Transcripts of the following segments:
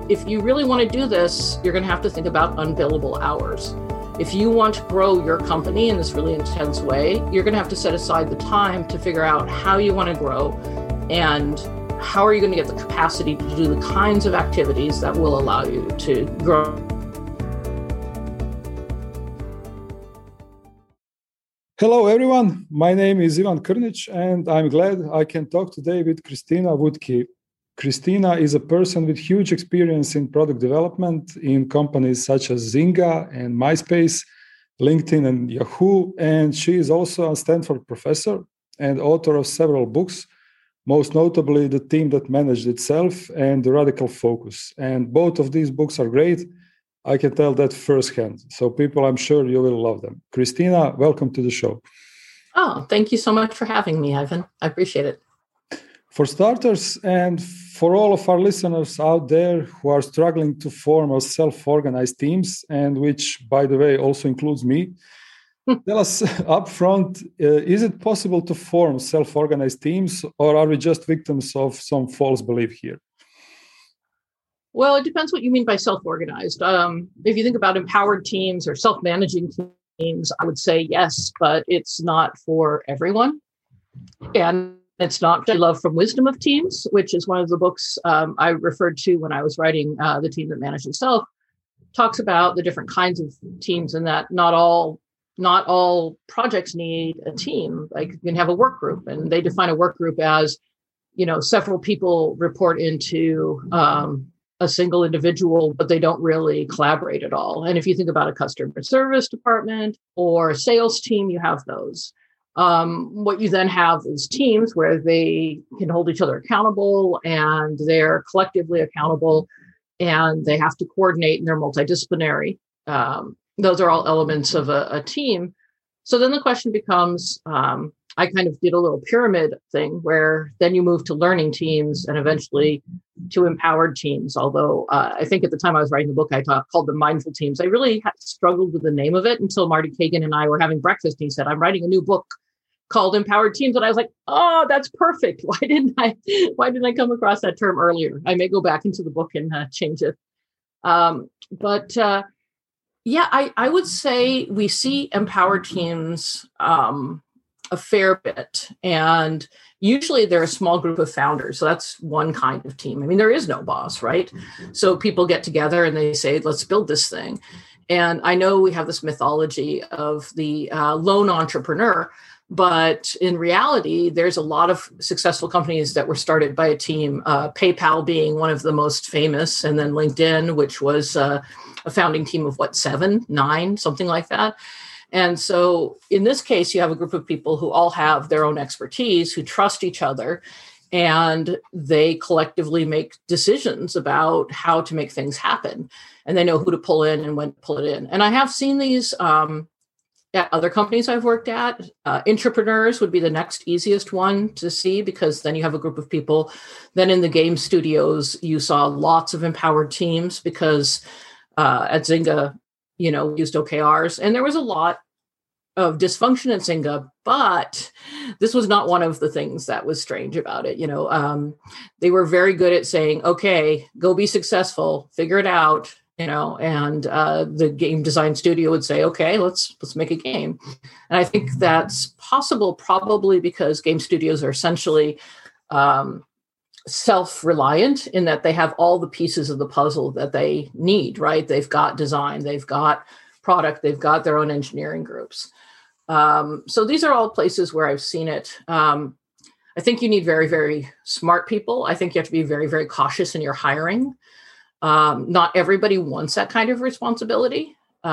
if you really want to do this, you're going to have to think about unbillable hours. If you want to grow your company in this really intense way, you're going to have to set aside the time to figure out how you want to grow and how are you going to get the capacity to do the kinds of activities that will allow you to grow. Hello, everyone. My name is Ivan Krnic, and I'm glad I can talk today with Kristina Woodke. Kristina is a person with huge experience in product development in companies such as Zynga and MySpace, LinkedIn and Yahoo, and she is also a Stanford professor and author of several books, most notably The Team That Managed Itself and The Radical Focus. And both of these books are great. I can tell that firsthand. So people, I'm sure you will love them. Kristina, welcome to the show. Oh, thank you so much for having me, Ivan. I appreciate it. For starters, and for all of our listeners out there who are struggling to form a self-organized teams, and which, by the way, also includes me, tell us up front, is it possible to form self-organized teams, or are we just victims of some false belief here? Well, it depends what you mean by self-organized. If you think about empowered teams or self-managing teams, I would say yes, but it's not for everyone. And it's not Love from Wisdom of Teams, which is one of the books I referred to when I was writing The Team That Managed Itself, talks about the different kinds of teams and that not all projects need a team. Like you can have a work group, and they define a work group as, several people report into a single individual, but they don't really collaborate at all. And if you think about a customer service department or a sales team, you have those. What you then have is teams where they can hold each other accountable and they're collectively accountable and they have to coordinate and they're multidisciplinary. Those are all elements of a team. So then the question becomes, I kind of did a little pyramid thing where then you move to learning teams and eventually to empowered teams. Although I think at the time I was writing the book, I called them mindful teams. I really struggled with the name of it until Marty Kagan and I were having breakfast. And he said, I'm writing a new book called Empowered Teams. And I was like, oh, that's perfect. Why didn't I come across that term earlier? I may go back into the book and change it. I would say we see empowered teams a fair bit. And usually they're a small group of founders. So that's one kind of team. I mean, there is no boss, right? So people get together and they say, let's build this thing. And I know we have this mythology of the lone entrepreneur, but in reality, there's a lot of successful companies that were started by a team, PayPal being one of the most famous, and then LinkedIn, which was a founding team of 7, 9, something like that. And so in this case, you have a group of people who all have their own expertise, who trust each other, and they collectively make decisions about how to make things happen. And they know who to pull in and when to pull it in. And I have seen these at other companies I've worked at. Intrapreneurs would be the next easiest one to see, because then you have a group of people. Then in the game studios, you saw lots of empowered teams because at Zynga, used OKRs. And there was a lot of dysfunction at Zynga, but this was not one of the things that was strange about it. They were very good at saying, okay, go be successful, figure it out. And the game design studio would say, okay, let's make a game. And I think that's possible probably because game studios are essentially self-reliant in that they have all the pieces of the puzzle that they need, right? They've got design, they've got product, they've got their own engineering groups. So these are all places where I've seen it. I think you need very, very smart people. I think you have to be very, very cautious in your hiring. Not everybody wants that kind of responsibility.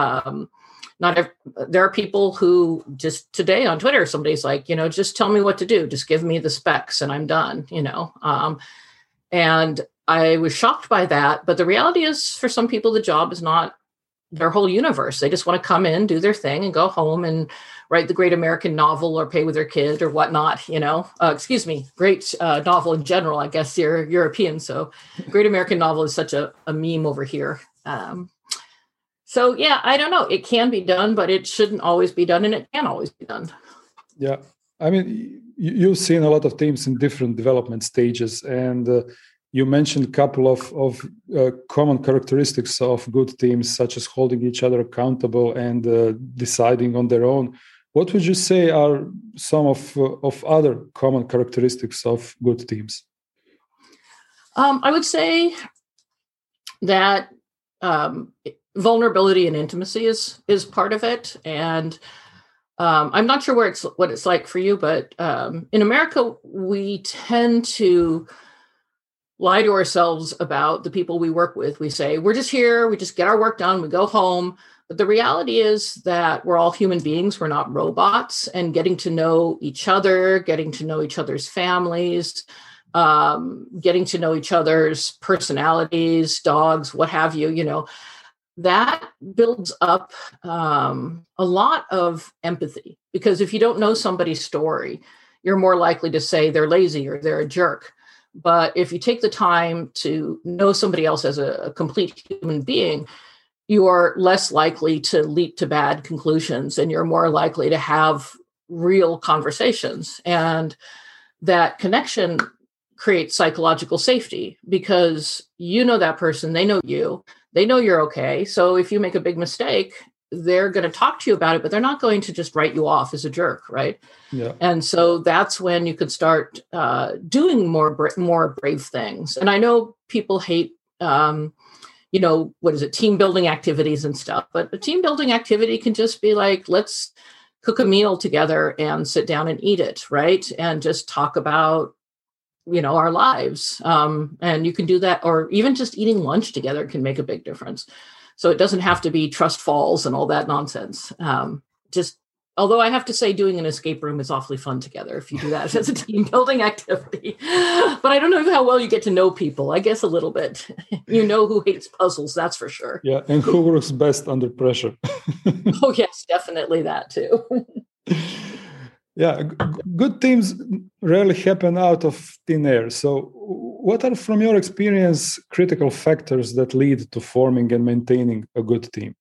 There are people who just today on Twitter, somebody's like, just tell me what to do. Just give me the specs and I'm done, and I was shocked by that. But the reality is for some people, the job is not their whole universe. They just want to come in, do their thing and go home and write the great American novel or play with their kid or whatnot, great novel in general. I guess you're European. So great American novel is such a meme over here. So yeah, I don't know. It can be done, but it shouldn't always be done, and it can always be done. Yeah. I mean, you've seen a lot of teams in different development stages, and you mentioned a couple of common characteristics of good teams, such as holding each other accountable and deciding on their own. What would you say are some of other common characteristics of good teams? I would say that vulnerability and intimacy is part of it, and I'm not sure what it's like for you, but in America we tend to lie to ourselves about the people we work with. We say we're just here, we just get our work done, we go home. But the reality is that we're all human beings, we're not robots, and getting to know each other, getting to know each other's families, getting to know each other's personalities, dogs, what have you, that builds up a lot of empathy. Because if you don't know somebody's story, you're more likely to say they're lazy or they're a jerk. But if you take the time to know somebody else as a complete human being, you are less likely to leap to bad conclusions, and you're more likely to have real conversations. And that connection creates psychological safety because you know that person, they know you, they know you're okay. So if you make a big mistake, they're going to talk to you about it, but they're not going to just write you off as a jerk, right? Yeah. And so that's when you could start doing more brave things. And I know people hate team building activities and stuff. But a team building activity can just be like, let's cook a meal together and sit down and eat it, right? And just talk about, our lives. And you can do that, or even just eating lunch together can make a big difference. So it doesn't have to be trust falls and all that nonsense. Although I have to say doing an escape room is awfully fun together if you do that as a team building activity. But I don't know how well you get to know people. I guess a little bit. You know who hates puzzles, that's for sure. Yeah, and who works best under pressure. Oh, yes, definitely that too. Yeah, good teams rarely happen out of thin air. So what are, from your experience, critical factors that lead to forming and maintaining a good team?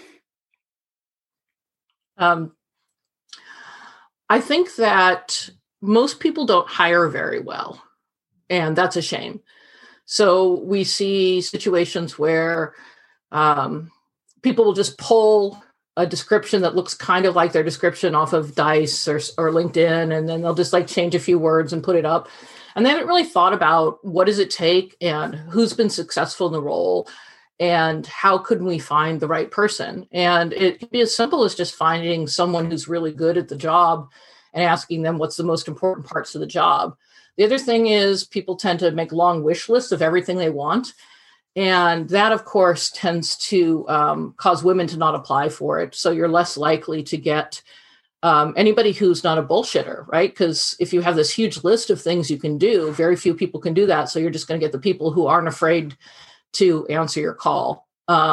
I think that most people don't hire very well, and that's a shame. So we see situations where people will just pull a description that looks kind of like their description off of Dice or LinkedIn, and then they'll just change a few words and put it up. And they haven't really thought about what does it take and who's been successful in the role and how could we find the right person. And it can be as simple as just finding someone who's really good at the job and asking them what's the most important parts of the job. The other thing is people tend to make long wish lists of everything they want. And that, of course, tends to cause women to not apply for it. So you're less likely to get anybody who's not a bullshitter, right? Because if you have this huge list of things you can do, very few people can do that. So you're just going to get the people who aren't afraid to answer your call.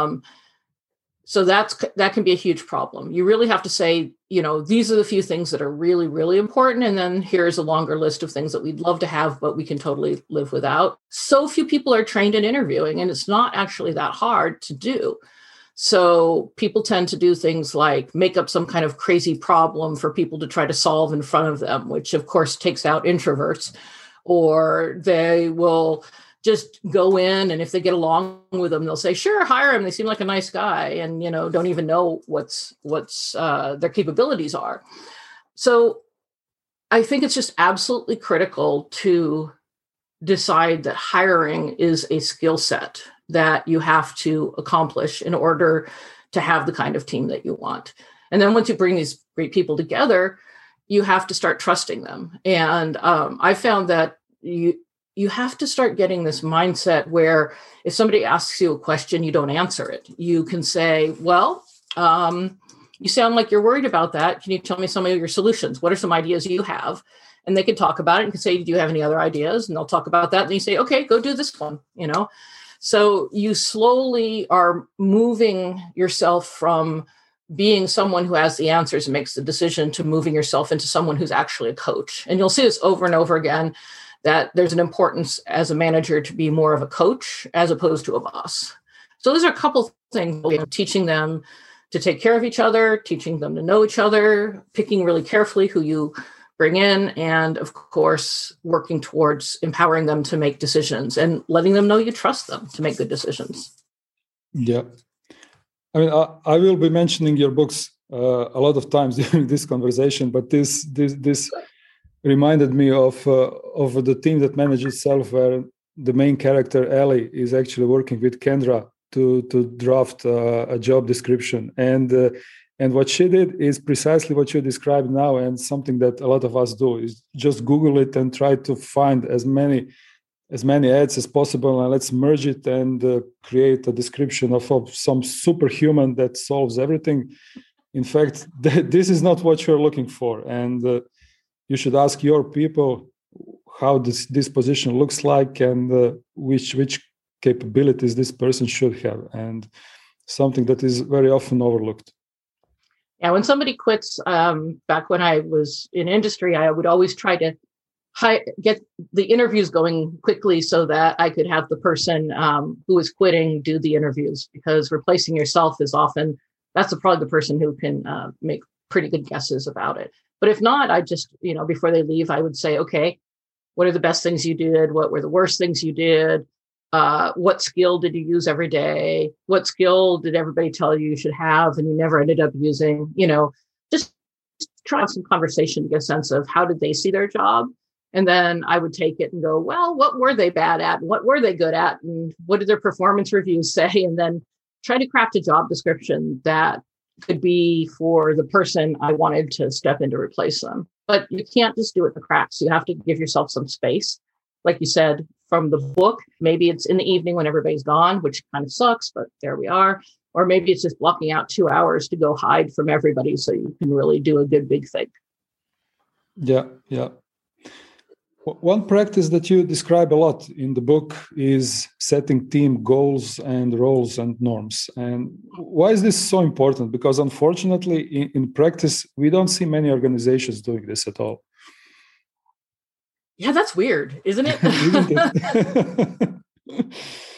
So that can be a huge problem. You really have to say, these are the few things that are really, really important. And then here's a longer list of things that we'd love to have, but we can totally live without. So few people are trained in interviewing, and it's not actually that hard to do. So people tend to do things like make up some kind of crazy problem for people to try to solve in front of them, which of course takes out introverts, or they will just go in, and if they get along with them, they'll say, sure, hire him. They seem like a nice guy, and, don't even know what's their capabilities are. So I think it's just absolutely critical to decide that hiring is a skill set that you have to accomplish in order to have the kind of team that you want. And then once you bring these great people together, you have to start trusting them. And I found that you have to start getting this mindset where if somebody asks you a question, you don't answer it. You can say, well, you sound like you're worried about that. Can you tell me some of your solutions? What are some ideas you have? And they can talk about it and can say, do you have any other ideas? And they'll talk about that. And you say, okay, go do this one, So you slowly are moving yourself from being someone who has the answers and makes the decision to moving yourself into someone who's actually a coach. And you'll see this over and over again, that there's an importance as a manager to be more of a coach as opposed to a boss. So there's a couple things, teaching them to take care of each other, teaching them to know each other, picking really carefully who you bring in, and of course, working towards empowering them to make decisions and letting them know you trust them to make good decisions. Yeah. I mean, I will be mentioning your books a lot of times during this conversation, but this reminded me of the team that manages itself, where the main character Ellie is actually working with Kendra to draft a job description, and what she did is precisely what you described now, and something that a lot of us do is just Google it and try to find as many ads as possible, and let's merge it and create a description of some superhuman that solves everything. In fact, this is not what you're looking for, and you should ask your people how this position looks like, and which capabilities this person should have, and something that is very often overlooked. Yeah, when somebody quits, back when I was in industry, I would always try to get the interviews going quickly so that I could have the person who is quitting do the interviews, because replacing yourself is often, that's probably the person who can make pretty good guesses about it. But if not, I just, before they leave, I would say, okay, what are the best things you did? What were the worst things you did? What skill did you use every day? What skill did everybody tell you should have and you never ended up using? Just try some conversation to get a sense of how did they see their job? And then I would take it and go, well, what were they bad at? And what were they good at? And what did their performance reviews say? And then try to craft a job description that could be for the person I wanted to step in to replace them. But you can't just do it in the cracks. You have to give yourself some space. Like you said, from the book, maybe it's in the evening when everybody's gone, which kind of sucks, but there we are. Or maybe it's just blocking out 2 hours to go hide from everybody so you can really do a good big thing. Yeah. One practice that you describe a lot in the book is setting team goals and roles and norms. And why is this so important? Because unfortunately, in practice, we don't see many organizations doing this at all. Yeah, that's weird, isn't it? Isn't it?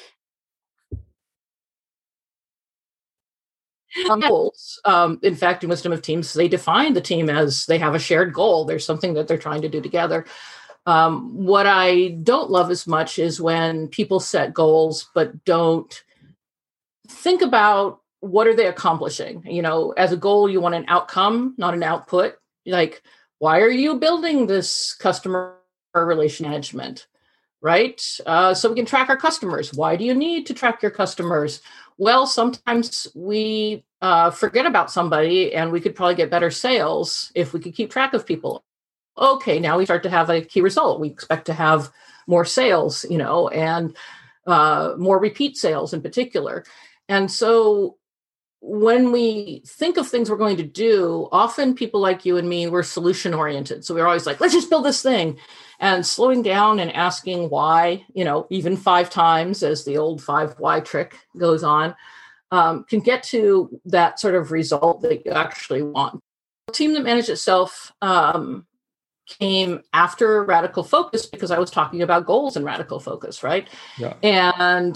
Goals. In fact, in Wisdom of Teams, they define the team as they have a shared goal. There's something that they're trying to do together. What I don't love as much is when people set goals but don't think about what are they accomplishing. As a goal, you want an outcome, not an output. Like, why are you building this customer relation management, right? So we can track our customers. Why do you need to track your customers? Well, sometimes we forget about somebody, and we could probably get better sales if we could keep track of people. Okay, now we start to have a key result. We expect to have more sales, and more repeat sales in particular. And so when we think of things we're going to do, often people like you and me, we're solution oriented. So we're always like, let's just build this thing. And slowing down and asking why, even 5 times, as the old 5 why trick goes on, can get to that sort of result that you actually want. The team that managed itself came after Radical Focus, because I was talking about goals in Radical Focus, right? Yeah. And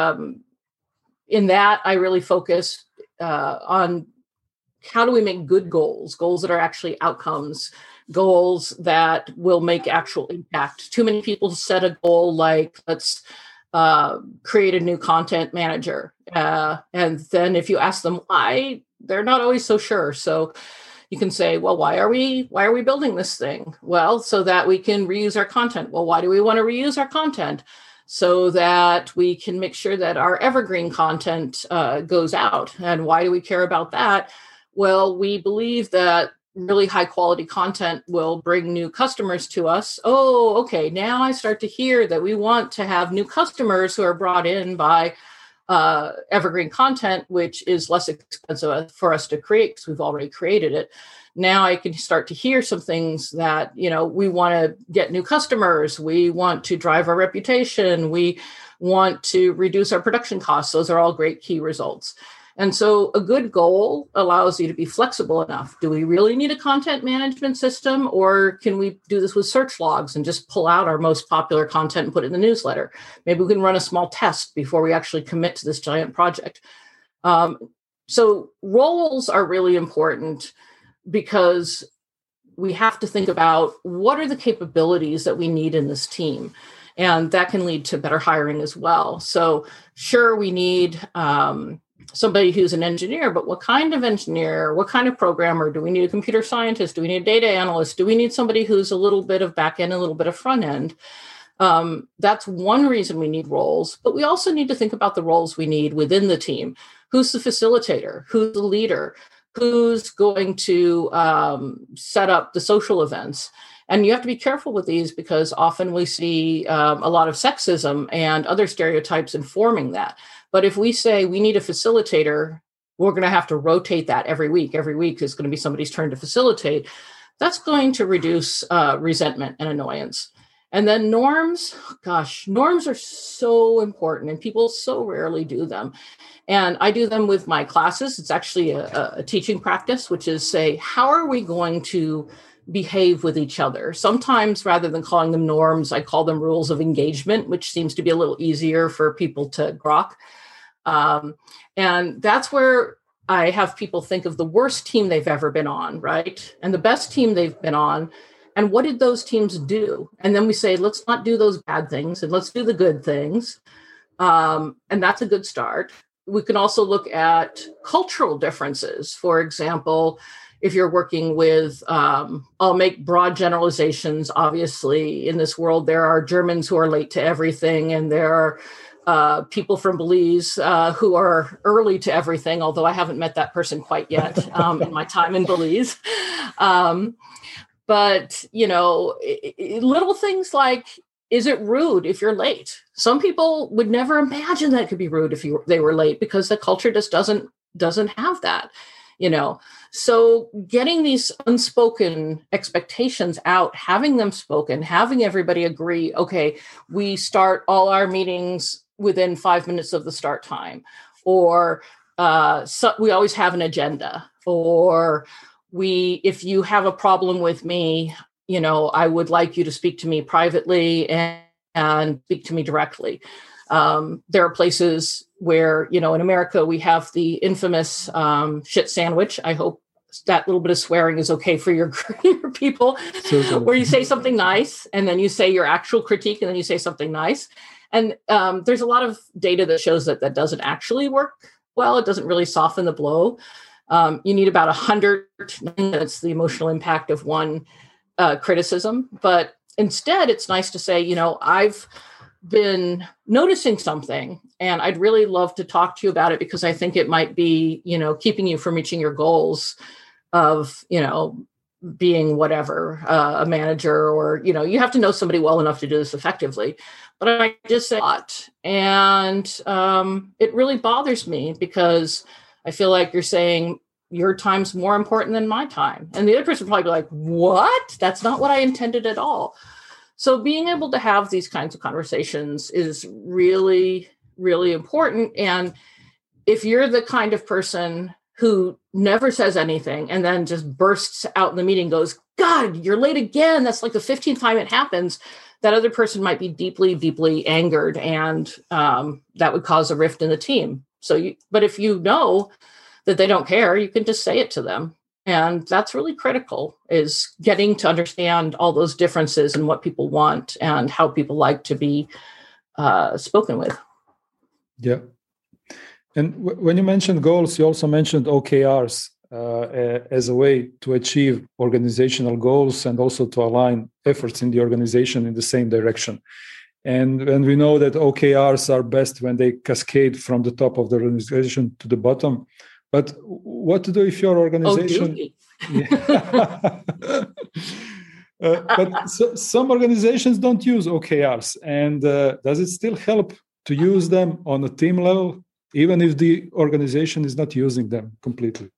in that, I really focused on how do we make good goals that are actually outcomes, goals that will make actual impact. Too many people set a goal like, let's create a new content manager. And then if you ask them why, they're not always so sure. So you can say, well, why are we building this thing? Well, so that we can reuse our content. Well, why do we want to reuse our content? So that we can make sure that our evergreen content goes out. And why do we care about that? Well, we believe that really high quality content will bring new customers to us. Oh, okay. Now I start to hear that we want to have new customers who are brought in by evergreen content, which is less expensive for us to create because we've already created it. Now I can start to hear some things that, we want to get new customers. We want to drive our reputation. We want to reduce our production costs. Those are all great key results. And so a good goal allows you to be flexible enough. Do we really need a content management system, or can we do this with search logs and just pull out our most popular content and put it in the newsletter? Maybe we can run a small test before we actually commit to this giant project. So roles are really important because we have to think about what are the capabilities that we need in this team. And that can lead to better hiring as well. So sure, we need somebody who's an engineer, but what kind of engineer, what kind of programmer? Do we need a computer scientist? Do we need a data analyst? Do we need somebody who's a little bit of back end, a little bit of front end? That's one reason we need roles, but we also need to think about the roles we need within the team. Who's the facilitator? Who's the leader? Who's going to set up the social events? And you have to be careful with these because often we see a lot of sexism and other stereotypes informing that. But if we say we need a facilitator, we're going to have to rotate that every week. Every week is going to be somebody's turn to facilitate. That's going to reduce resentment and annoyance. And then norms, gosh, norms are so important and people so rarely do them. And I do them with my classes. It's actually a teaching practice, which is say, how are we going to behave with each other? Sometimes rather than calling them norms, I call them rules of engagement, which seems to be a little easier for people to grok. And that's where I have people think of the worst team they've ever been on, right? And the best team they've been on. And what did those teams do? And then we say, let's not do those bad things and let's do the good things. And that's a good start. We can also look at cultural differences. For example, if you're working with, I'll make broad generalizations. Obviously, in this world, there are Germans who are late to everything, and there are people from Belize who are early to everything, although I haven't met that person quite yet in my time in Belize. But, you know, little things like, is it rude if you're late? Some people would never imagine that it could be rude if they were late because the culture just doesn't have that, you know. So getting these unspoken expectations out, having them spoken, having everybody agree, okay, we start all our meetings within 5 minutes of the start time, or so we always have an agenda, or if you have a problem with me, you know, I would like you to speak to me privately and speak to me directly. There are places where, you know, in America, we have the infamous shit sandwich. I hope that little bit of swearing is okay for your people, where you say something nice and then you say your actual critique and then you say something nice. And there's a lot of data that shows that doesn't actually work well. It doesn't really soften the blow. You need about 100 minutes, the emotional impact of one criticism. But instead, it's nice to say, you know, I've been noticing something and I'd really love to talk to you about it because I think it might be, you know, keeping you from reaching your goals of, you know, being whatever, a manager, or, you know, you have to know somebody well enough to do this effectively. But I just say a lot. And it really bothers me because I feel like you're saying your time's more important than my time. And the other person would probably be like, what? That's not what I intended at all. So being able to have these kinds of conversations is really, really important. And if you're the kind of person who never says anything and then just bursts out in the meeting, goes, God, you're late again. That's like the 15th time it happens. That other person might be deeply, deeply angered, and that would cause a rift in the team. But if you know that they don't care, you can just say it to them. And that's really critical, is getting to understand all those differences and what people want and how people like to be spoken with. Yeah. And when you mentioned goals, you also mentioned OKRs as a way to achieve organizational goals and also to align efforts in the organization in the same direction. And we know that OKRs are best when they cascade from the top of the organization to the bottom. But what to do if your organization... But some organizations don't use OKRs. And does it still help to use them on a team level, even if the organization is not using them completely?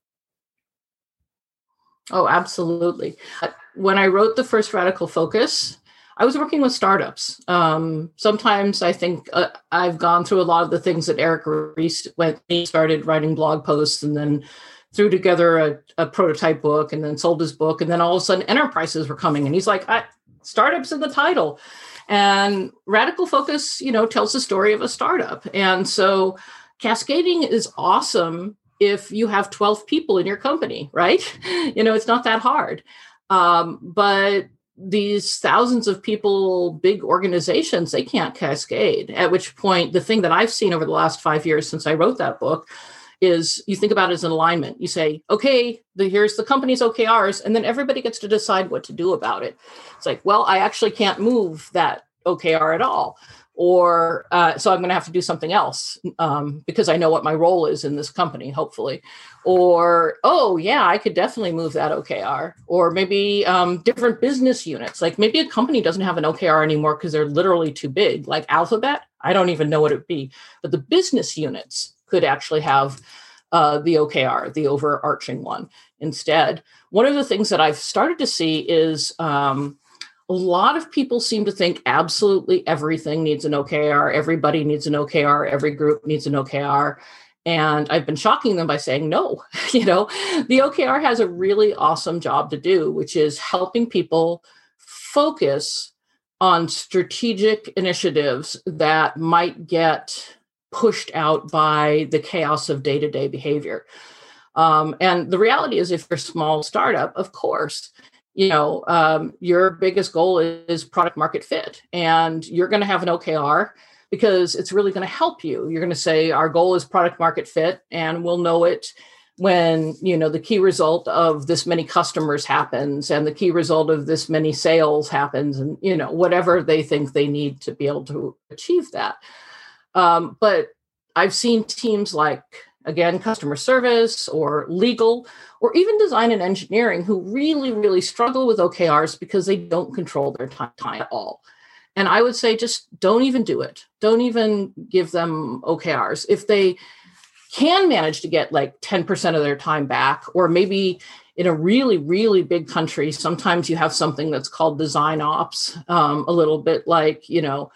Oh, absolutely. When I wrote the first Radical Focus, I was working with startups. Sometimes I think I've gone through a lot of the things that Eric Ries went. He started writing blog posts and then threw together a prototype book and then sold his book. And then all of a sudden enterprises were coming. And he's like, startups in the title. And Radical Focus, you know, tells the story of a startup. And so cascading is awesome if you have 12 people in your company, right? You know, it's not that hard. But these thousands of people, big organizations, they can't cascade. At which point, the thing that I've seen over the last 5 years since I wrote that book is you think about it as an alignment. You say, okay, here's the company's OKRs, and then everybody gets to decide what to do about it. It's like, well, I actually can't move that OKR at all. Or so I'm going to have to do something else because I know what my role is in this company, hopefully. Or, oh, yeah, I could definitely move that OKR. Or maybe different business units. Like maybe a company doesn't have an OKR anymore because they're literally too big, like Alphabet. I don't even know what it would be. But the business units could actually have the OKR, the overarching one instead. One of the things that I've started to see is a lot of people seem to think absolutely everything needs an OKR. Everybody needs an OKR. Every group needs an OKR. And I've been shocking them by saying, no, the OKR has a really awesome job to do, which is helping people focus on strategic initiatives that might get pushed out by the chaos of day-to-day behavior. And the reality is, if you're a small startup, of course, your biggest goal is product market fit, and you're going to have an OKR because it's really going to help you. You're going to say our goal is product market fit, and we'll know it when, the key result of this many customers happens and the key result of this many sales happens, and, whatever they think they need to be able to achieve that. But I've seen teams like, again, customer service or legal, or even design and engineering who really, really struggle with OKRs because they don't control their time at all. And I would say just don't even do it. Don't even give them OKRs. If they can manage to get like 10% of their time back, or maybe in a really, really big country, sometimes you have something that's called design ops, a little bit like,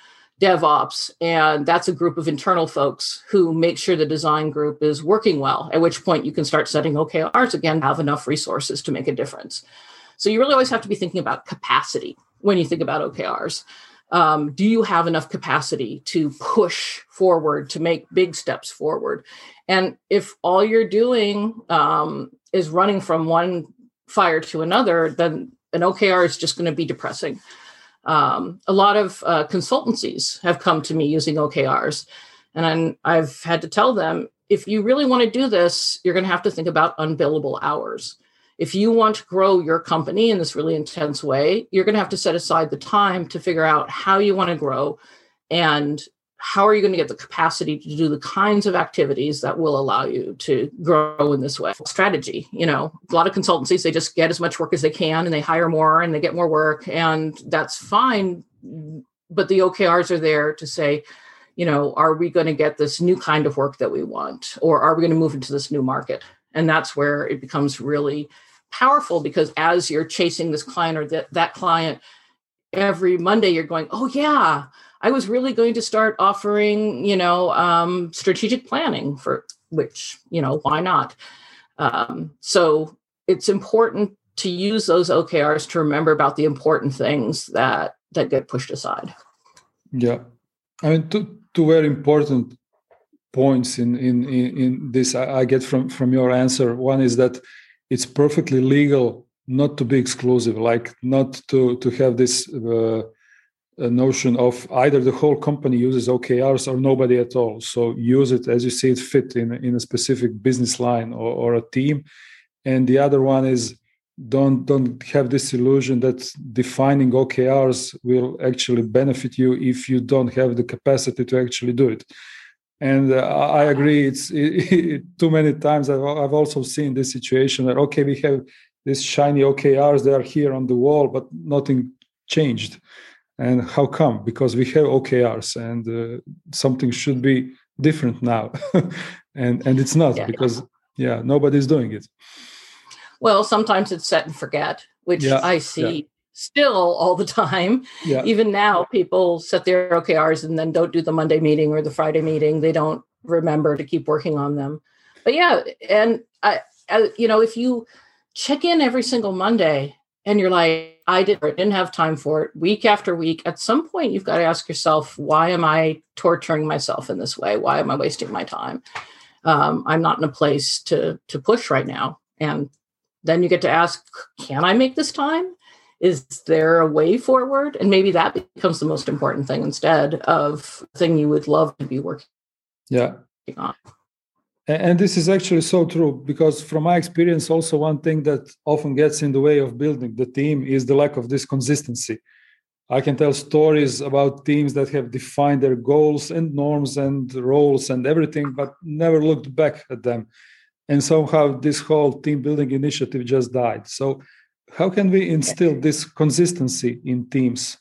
DevOps, and that's a group of internal folks who make sure the design group is working well, at which point you can start setting OKRs again, have enough resources to make a difference. So you really always have to be thinking about capacity when you think about OKRs. Do you have enough capacity to push forward, to make big steps forward? And if all you're doing is running from one fire to another, then an OKR is just going to be depressing. A lot of consultancies have come to me using OKRs, and I've had to tell them, if you really want to do this, you're going to have to think about unbillable hours. If you want to grow your company in this really intense way, you're going to have to set aside the time to figure out how you want to grow and how are you going to get the capacity to do the kinds of activities that will allow you to grow in this way. Strategy, a lot of consultancies, they just get as much work as they can and they hire more and they get more work, and that's fine. But the OKRs are there to say, are we going to get this new kind of work that we want, or are we going to move into this new market? And that's where it becomes really powerful, because as you're chasing this client or that client, every Monday you're going, oh yeah, I was really going to start offering, strategic planning, for which, why not? So it's important to use those OKRs to remember about the important things that get pushed aside. Yeah. I mean, two very important points in this I get from your answer. One is that it's perfectly legal not to be exclusive, like not to have this a notion of either the whole company uses OKRs or nobody at all. So use it as you see it fit in a specific business line or a team. And the other one is don't have this illusion that defining OKRs will actually benefit you if you don't have the capacity to actually do it. And I agree. It's too many times I've also seen this situation that, okay, we have these shiny OKRs, they are here on the wall, but nothing changed. And how come? Because we have OKRs, and something should be different now. and it's not, because nobody's doing it. Well, sometimes it's set and forget, which I see still all the time. Yeah. Even now, people set their OKRs and then don't do the Monday meeting or the Friday meeting. They don't remember to keep working on them. But and if you check in every single Monday and you're like, I didn't have time for it, week after week, at some point you've got to ask yourself, why am I torturing myself in this way? Why am I wasting my time? I'm not in a place to push right now. And then you get to ask, can I make this time? Is there a way forward? And maybe that becomes the most important thing instead of the thing you would love to be working on. And this is actually so true, because from my experience, also one thing that often gets in the way of building the team is the lack of this consistency. I can tell stories about teams that have defined their goals and norms and roles and everything, but never looked back at them. And somehow this whole team building initiative just died. So how can we instill this consistency in teams?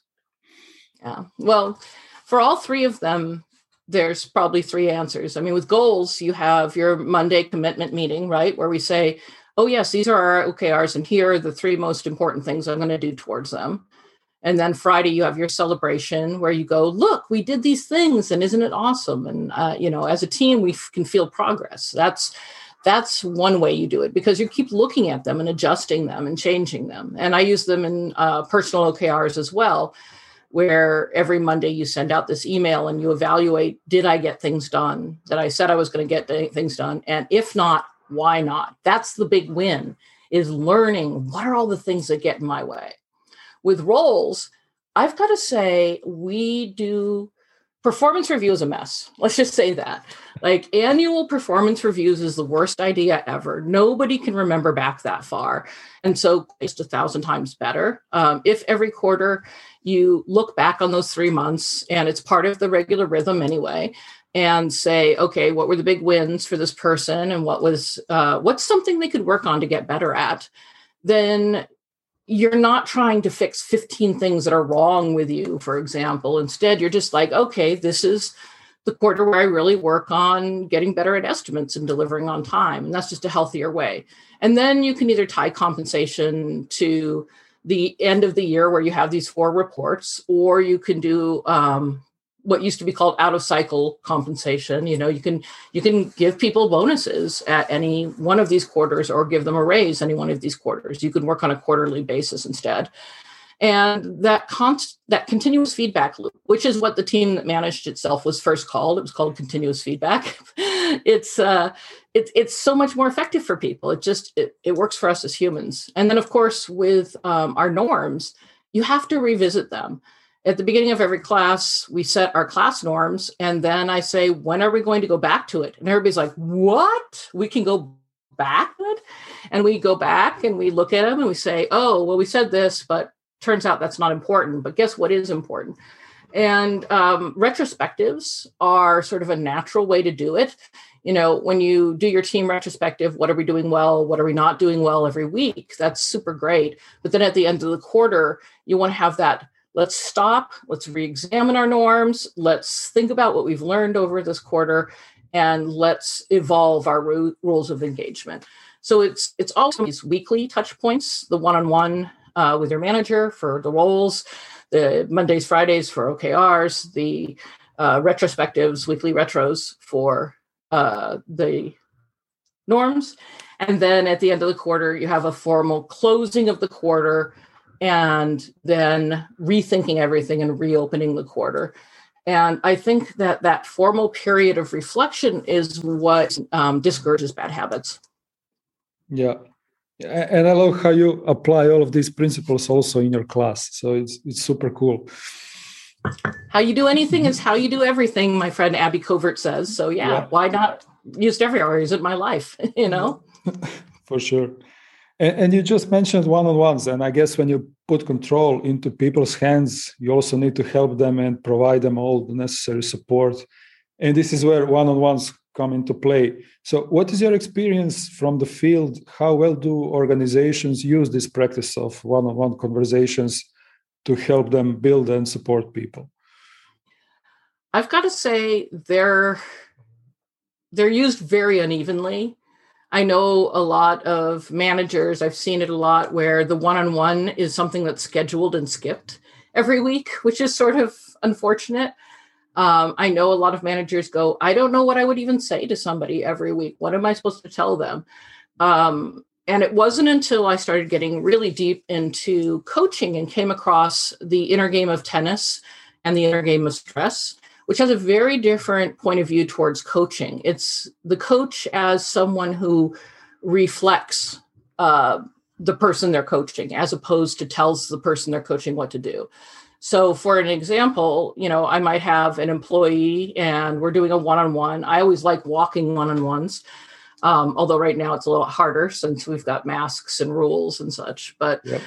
Yeah, well, for all three of them, there's probably three answers. I mean, with goals, you have your Monday commitment meeting, right? Where we say, oh, yes, these are our OKRs, and here are the three most important things I'm going to do towards them. And then Friday, you have your celebration where you go, look, we did these things, and isn't it awesome? And, as a team, we can feel progress. That's one way you do it, because you keep looking at them and adjusting them and changing them. And I use them in personal OKRs as well, where every Monday you send out this email and you evaluate, did I get things done that I said I was going to get things done? And if not, why not? That's the big win, is learning what are all the things that get in my way. With roles, I've got to say, we do performance review is a mess. Let's just say that. Like, annual performance reviews is the worst idea ever. Nobody can remember back that far. And so it's 1,000 times better. If every quarter you look back on those 3 months, and it's part of the regular rhythm anyway, and say, okay, what were the big wins for this person, and what's something they could work on to get better at, then you're not trying to fix 15 things that are wrong with you, for example. Instead, you're just like, okay, this is the quarter where I really work on getting better at estimates and delivering on time. And that's just a healthier way. And then you can either tie compensation to the end of the year where you have these 4 reports, or you can do what used to be called out of cycle compensation. You can give people bonuses at any one of these quarters, or give them a raise any one of these quarters. You can work on a quarterly basis instead. And that continuous feedback loop, which is what the team that managed itself was first called. It was called continuous feedback. It's so much more effective for people. It works for us as humans. And then, of course, with our norms, you have to revisit them. At the beginning of every class, we set our class norms, and then I say, when are we going to go back to it? And everybody's like, what? We can go back to it? And we go back and we look at them and we say, oh, well, we said this, but turns out that's not important. But guess what is important? And retrospectives are sort of a natural way to do it. When you do your team retrospective, what are we doing well? What are we not doing well every week? That's super great. But then at the end of the quarter, you want to have that, let's stop, let's re-examine our norms, let's think about what we've learned over this quarter, and let's evolve our rules of engagement. So it's also these weekly touch points, the one-on-one with your manager for the roles, the Mondays, Fridays for OKRs, the retrospectives, weekly retros for the norms. And then at the end of the quarter, you have a formal closing of the quarter, and then rethinking everything and reopening the quarter. And I think that formal period of reflection is what discourages bad habits. Yeah. And I love how you apply all of these principles also in your class. So it's super cool. How you do anything is how you do everything, my friend Abby Covert says. So yeah. Why not use it everywhere? Use it in my life, For sure. And you just mentioned one-on-ones. And I guess when you put control into people's hands, you also need to help them and provide them all the necessary support. And this is where one-on-ones come into play. So what is your experience from the field? How well do organizations use this practice of one-on-one conversations to help them build and support people? I've got to say they're used very unevenly. I know a lot of managers, I've seen it a lot, where the one-on-one is something that's scheduled and skipped every week, which is sort of unfortunate. I know a lot of managers go, I don't know what I would even say to somebody every week. What am I supposed to tell them? And it wasn't until I started getting really deep into coaching and came across the inner game of tennis and the inner game of stress, which has a very different point of view towards coaching. It's the coach as someone who reflects the person they're coaching, as opposed to tells the person they're coaching what to do. So for an example, I might have an employee and we're doing a one-on-one. I always like walking one-on-ones. Although right now it's a little harder since we've got masks and rules and such. But, Yep.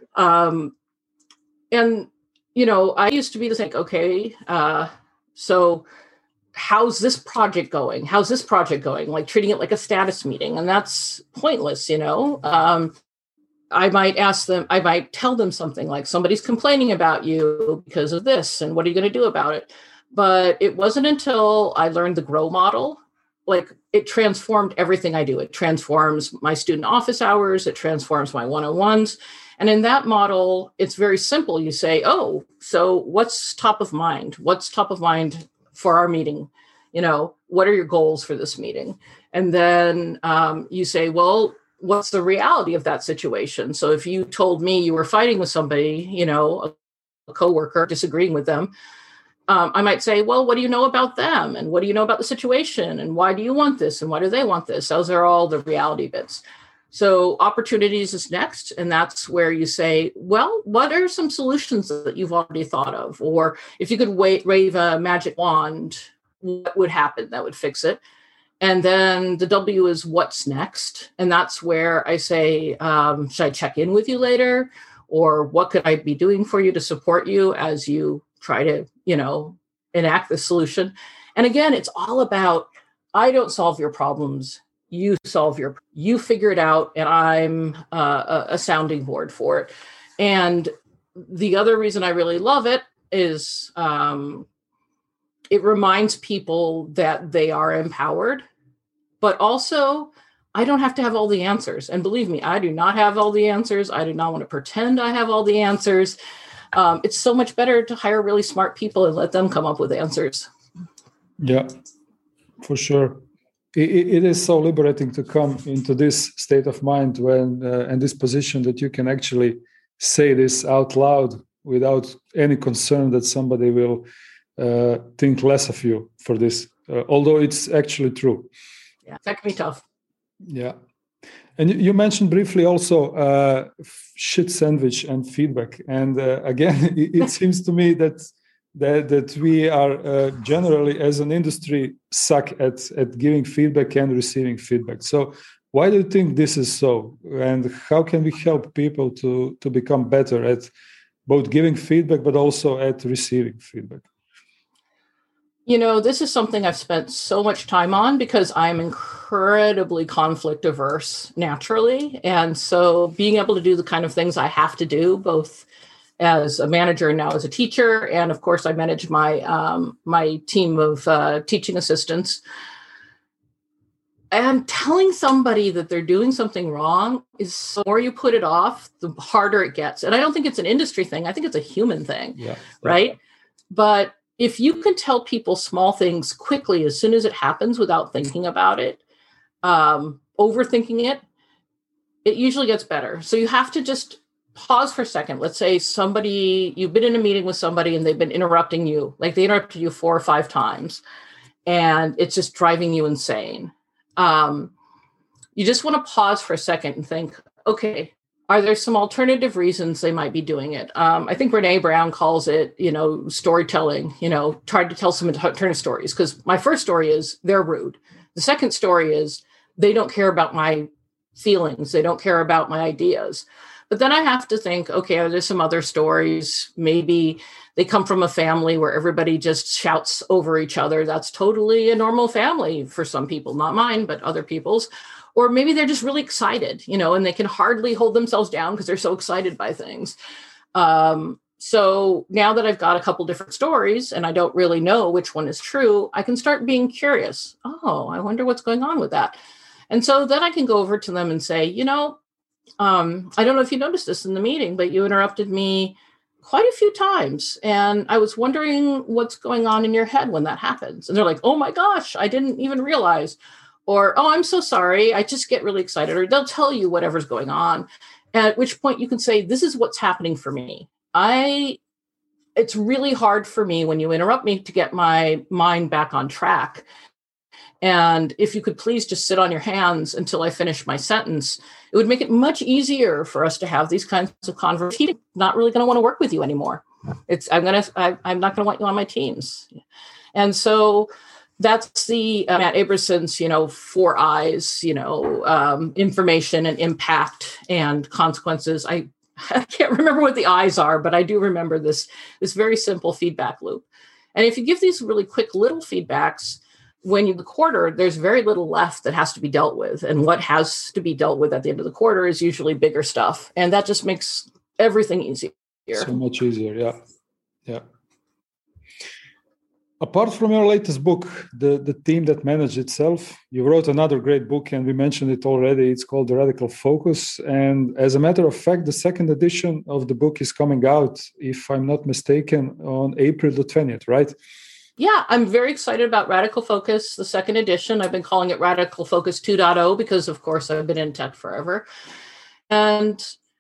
and, I used to be the like, okay, so how's this project going? How's this project going? Like treating it like a status meeting. And that's pointless, I might ask them, I might tell them something like somebody's complaining about you because of this. And what are you going to do about it? But it wasn't until I learned the GROW model, like it transformed everything I do. It transforms my student office hours. It transforms my one-on-ones. And in that model, it's very simple. You say, oh, so what's top of mind? What's top of mind for our meeting? What are your goals for this meeting? And then you say, well, what's the reality of that situation? So if you told me you were fighting with somebody, a coworker, disagreeing with them, I might say, well, what do you know about them? And what do you know about the situation? And why do you want this? And why do they want this? Those are all the reality bits. So opportunities is next. And that's where you say, well, what are some solutions that you've already thought of? Or if you could wave a magic wand, what would happen that would fix it? And then the W is what's next. And that's where I say, should I check in with you later? Or what could I be doing for you to support you as you try to, enact the solution? And again, it's all about, I don't solve your problems. You figure it out. And I'm a sounding board for it. And the other reason I really love it is, it reminds people that they are empowered, but also I don't have to have all the answers. And believe me, I do not have all the answers. I do not want to pretend I have all the answers. It's so much better to hire really smart people and let them come up with answers. Yeah, for sure. It is so liberating to come into this state of mind when, and this position that you can actually say this out loud without any concern that somebody will think less of you for this, although it's actually true. Yeah, that can be tough. Yeah. And you mentioned briefly also shit sandwich and feedback. And again, it seems to me that we are generally as an industry suck at giving feedback and receiving feedback. So why do you think this is so? And how can we help people to become better at both giving feedback, but also at receiving feedback? This is something I've spent so much time on because I'm incredibly conflict averse naturally. And so being able to do the kind of things I have to do, both as a manager and now as a teacher, and of course I manage my team of teaching assistants, and telling somebody that they're doing something wrong is, the more you put it off, the harder it gets. And I don't think it's an industry thing. I think it's a human thing, right? But if you can tell people small things quickly as soon as it happens without thinking about it, overthinking it, it usually gets better. So you have to just pause for a second. Let's say you've been in a meeting with somebody and they've been interrupting you, like they interrupted you 4 or 5 times, and it's just driving you insane. You just want to pause for a second and think, okay, are there some alternative reasons they might be doing it? I think Brene Brown calls it, storytelling, tried to tell some alternative stories. Because my first story is they're rude. The second story is they don't care about my feelings. They don't care about my ideas. But then I have to think, okay, are there some other stories? Maybe they come from a family where everybody just shouts over each other. That's totally a normal family for some people, not mine, but other people's. Or maybe they're just really excited, and they can hardly hold themselves down because they're so excited by things. So now that I've got a couple different stories and I don't really know which one is true, I can start being curious. Oh, I wonder what's going on with that. And so then I can go over to them and say, I don't know if you noticed this in the meeting, but you interrupted me quite a few times. And I was wondering what's going on in your head when that happens. And they're like, oh my gosh, I didn't even realize. Or, oh, I'm so sorry. I just get really excited. Or they'll tell you whatever's going on. At which point you can say, this is what's happening for me. It's really hard for me when you interrupt me to get my mind back on track. And if you could please just sit on your hands until I finish my sentence, it would make it much easier for us to have these kinds of conversations. He's not really going to want to work with you anymore. I'm not going to want you on my teams. And so that's the Matt Aberson's, 4 I's, information and impact and consequences. I can't remember what the I's are, but I do remember this very simple feedback loop. And if you give these really quick little feedbacks, when you the quarter, there's very little left that has to be dealt with. And what has to be dealt with at the end of the quarter is usually bigger stuff. And that just makes everything easier. So much easier, yeah. Yeah. Apart from your latest book, The Team That Managed Itself, you wrote another great book, and we mentioned it already. It's called The Radical Focus. And as a matter of fact, the second edition of the book is coming out, if I'm not mistaken, on April the 20th, right? Yeah, I'm very excited about Radical Focus, the second edition. I've been calling it Radical Focus 2.0 because, of course, I've been in tech forever. And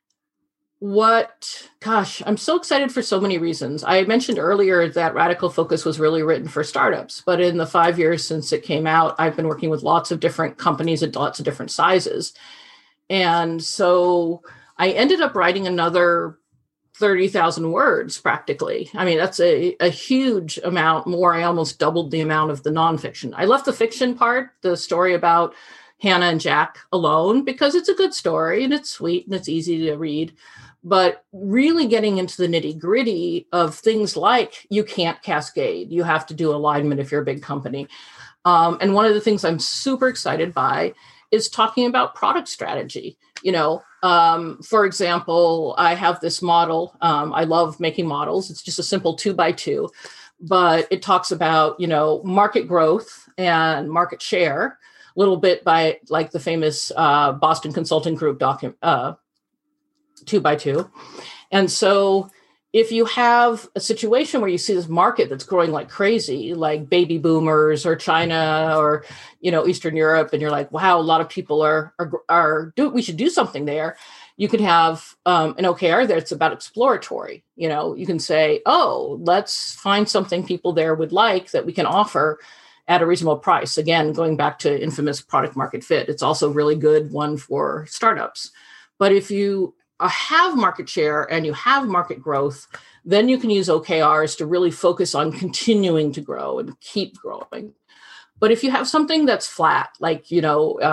I'm so excited for so many reasons. I mentioned earlier that Radical Focus was really written for startups, but in the 5 years since it came out, I've been working with lots of different companies at lots of different sizes. And so I ended up writing another 30,000 words practically. I mean, that's a huge amount more. I almost doubled the amount of the nonfiction. I left the fiction part, the story about Hannah and Jack, alone because it's a good story and it's sweet and it's easy to read. But really getting into the nitty gritty of things like you can't cascade. You have to do alignment if you're a big company. And one of the things I'm super excited by is talking about product strategy. For example, I have this model. I love making models. It's just a simple 2x2, but it talks about, market growth and market share, a little bit by like the famous Boston Consulting Group 2x2. And so if you have a situation where you see this market that's growing like crazy, like baby boomers or China or, Eastern Europe, and you're like, wow, a lot of people we should do something there. You could have an OKR there. It's about exploratory. You can say, oh, let's find something people there would like that we can offer at a reasonable price. Again, going back to infamous product market fit, it's also a really good one for startups. But if you have market share and you have market growth, then you can use OKRs to really focus on continuing to grow and keep growing. But if you have something that's flat, like, you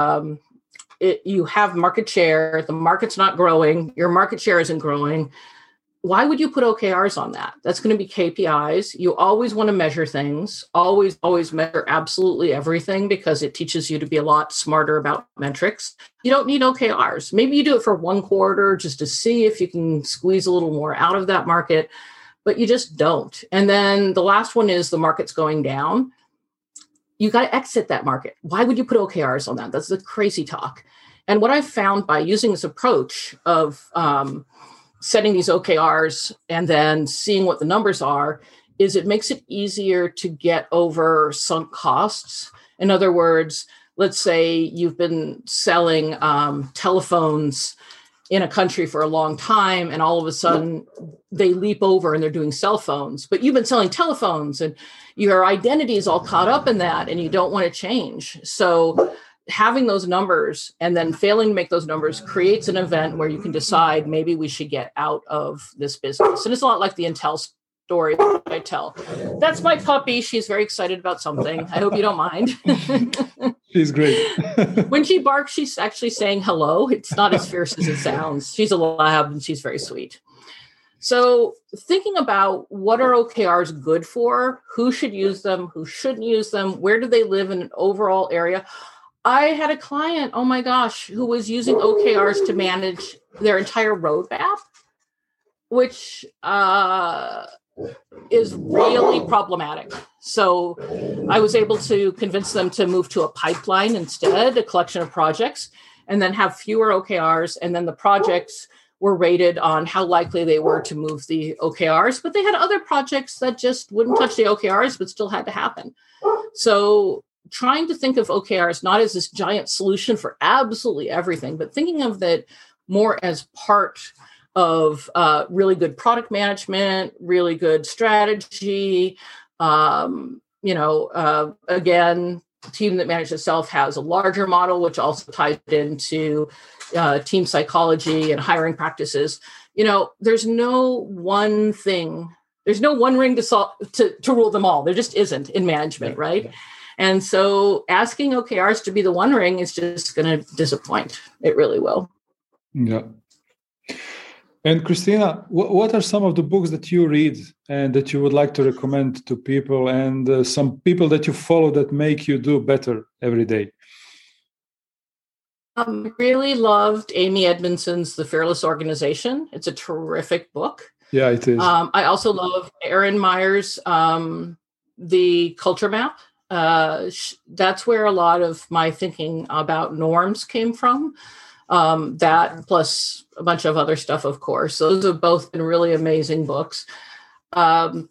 have market share, the market's not growing, your market share isn't growing, why would you put OKRs on that? That's going to be KPIs. You always want to measure things, always measure absolutely everything because it teaches you to be a lot smarter about metrics. You don't need OKRs. Maybe you do it for 1 quarter just to see if you can squeeze a little more out of that market, but you just don't. And then the last one is the market's going down. You got to exit that market. Why would you put OKRs on that? That's the crazy talk. And what I've found by using this approach of setting these OKRs and then seeing what the numbers are is it makes it easier to get over sunk costs. In other words, let's say you've been selling telephones in a country for a long time, and all of a sudden they leap over and they're doing cell phones, but you've been selling telephones and your identity is all caught up in that and you don't want to change. So having those numbers and then failing to make those numbers creates an event where you can decide maybe we should get out of this business. And it's a lot like the Intel story I tell. That's my puppy. She's very excited about something. I hope you don't mind. She's great. When she barks, she's actually saying hello. It's not as fierce as it sounds. She's a lab and she's very sweet. So thinking about what are OKRs good for, who should use them, who shouldn't use them, where do they live in an overall area? I had a client, oh my gosh, who was using OKRs to manage their entire roadmap, which is really problematic. So I was able to convince them to move to a pipeline instead, a collection of projects, and then have fewer OKRs. And then the projects were rated on how likely they were to move the OKRs. But they had other projects that just wouldn't touch the OKRs, but still had to happen. So trying to think of OKRs not as this giant solution for absolutely everything, but thinking of that more as part of really good product management, really good strategy, again, Team That Manages Itself has a larger model, which also ties into team psychology and hiring practices. There's no one thing. There's no one ring to rule them all. There just isn't in management, right? Yeah. And so asking OKRs to be the one ring is just going to disappoint. It really will. Yeah. And Christina, what are some of the books that you read and that you would like to recommend to people, and some people that you follow that make you do better every day? I really loved Amy Edmondson's The Fearless Organization. It's a terrific book. Yeah, it is. I also love Erin Meyer's The Culture Map. That's where a lot of my thinking about norms came from. That plus a bunch of other stuff, of course. Those have both been really amazing books. When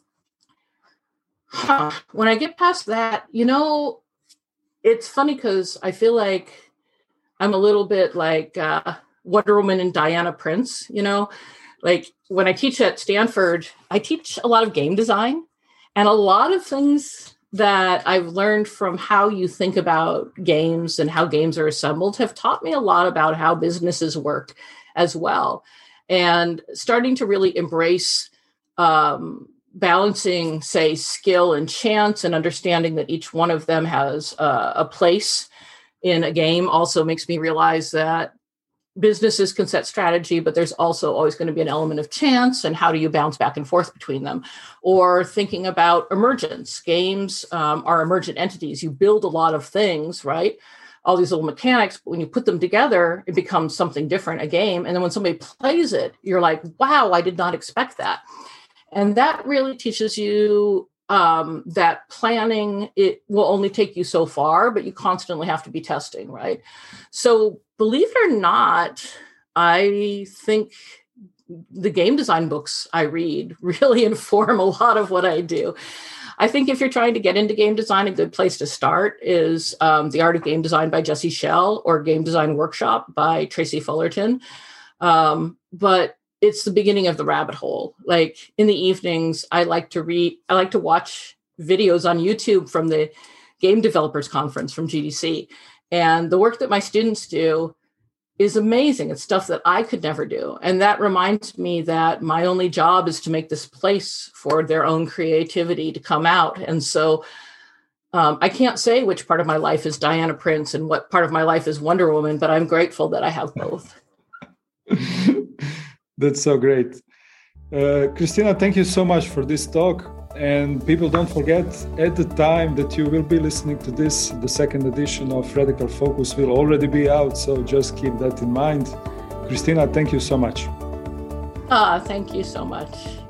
I get past that, it's funny because I feel like I'm a little bit like Wonder Woman and Diana Prince, like when I teach at Stanford, I teach a lot of game design, and a lot of things that I've learned from how you think about games and how games are assembled have taught me a lot about how businesses work as well. And starting to really embrace balancing, say, skill and chance, and understanding that each one of them has a place in a game also makes me realize that businesses can set strategy, but there's also always going to be an element of chance, and how do you bounce back and forth between them? Or thinking about emergence. Games are emergent entities. You build a lot of things, right? All these little mechanics, but when you put them together, it becomes something different, a game. And then when somebody plays it, you're like, wow, I did not expect that. And that really teaches you that planning, it will only take you so far, but you constantly have to be testing, right? So believe it or not, I think the game design books I read really inform a lot of what I do. I think if you're trying to get into game design, a good place to start is The Art of Game Design by Jesse Schell, or Game Design Workshop by Tracy Fullerton. But it's the beginning of the rabbit hole. Like in the evenings, I like to watch videos on YouTube from the Game Developers Conference from GDC. And the work that my students do is amazing. It's stuff that I could never do. And that reminds me that my only job is to make this place for their own creativity to come out. And so I can't say which part of my life is Diana Prince and what part of my life is Wonder Woman, but I'm grateful that I have both. That's so great. Christina, thank you so much for this talk. And people, don't forget, at the time that you will be listening to this, the second edition of Radical Focus will already be out. So just keep that in mind. Christina, thank you so much. Thank you so much.